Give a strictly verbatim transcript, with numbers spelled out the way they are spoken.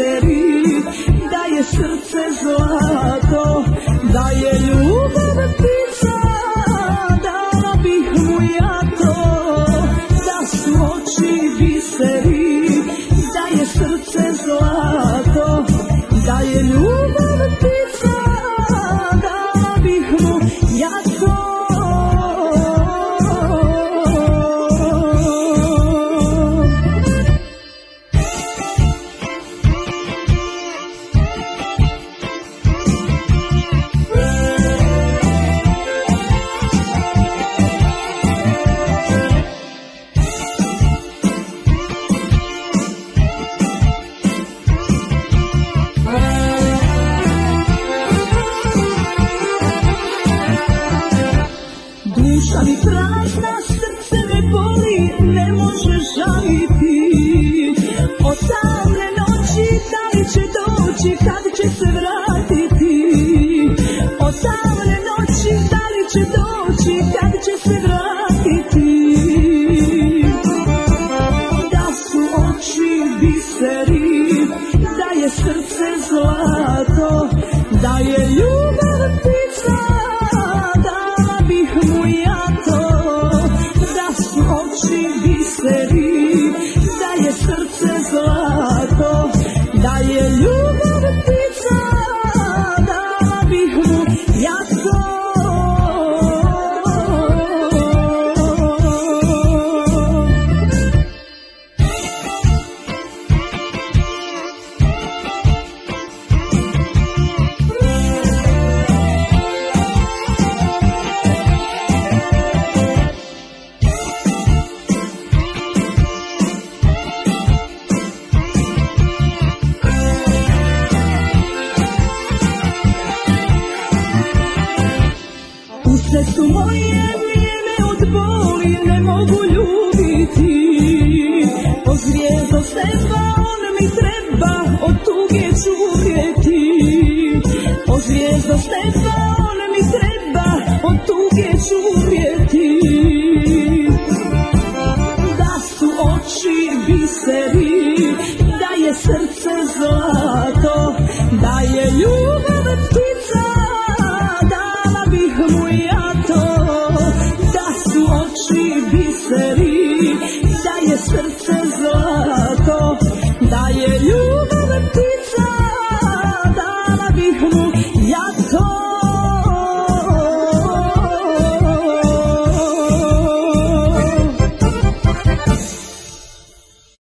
biseri, da je srce zlato, da je ljubav ptica, dala bih mu ja to, da su oči biseri, da je srce zlato, da je ljubav ptica, dala bih mu ja to. Duša mi prazna, srce me boli, ne može žaliti. Od tamne noći, da li će doći, kad će se vratiti? Od tamne noći, da li će doći, kad će se vratiti? Da su oči biseri, da je srce zlato, da je ljubav ptica, dala bih mu ja to, da su oči biseri, da je srce zlato, da je ljubav ptica, dala bih mu ja to. U srcu moje vrijeme od boli ne mogu ljubiti, ozrijedo s neba on mi treba od tuge čuvjeti.